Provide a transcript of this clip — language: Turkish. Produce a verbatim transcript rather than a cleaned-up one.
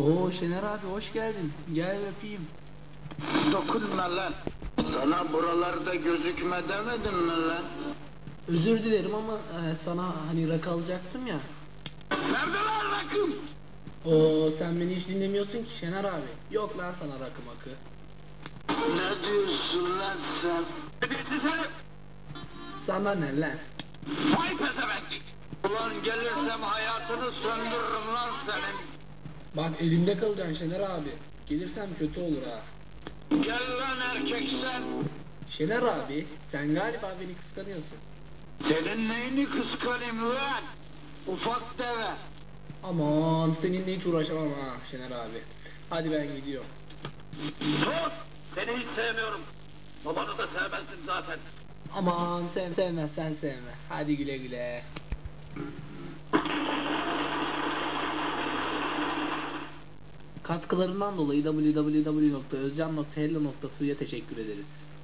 Oo Şener abi hoş geldin. Gel öpeyim. Dokunma lan. Sana buralarda gözükme demedim mi lan? Özür dilerim ama e, sana hani rakı alacaktım ya. Nerede lan rakım? Oo sen beni hiç dinlemiyorsun ki Şener abi. Yok lan sana rakı makı. Ne diyorsun lan sen? Ne diyorsun sen? Sana ne lan? Vay pezevenklik! Ulan gelirsem hayatını söndürürüm lan senin. Bak elimde kalacaksın Şener abi. Gelirsem kötü olur ha. Gel lan erkek sen. Şener abi sen galiba beni kıskanıyorsun. Senin neyini kıskanayım lan? Ufak deve. Aman seninle hiç uğraşamam ha Şener abi. Hadi ben gidiyorum. Sus! Seni hiç sevmiyorum. Babanı da sevmezsin zaten. Aman sev sevmezsen sevme. Hadi güle güle. Katkılarından dolayı w w w nokta özcan nokta hello nokta to'ya teşekkür ederiz.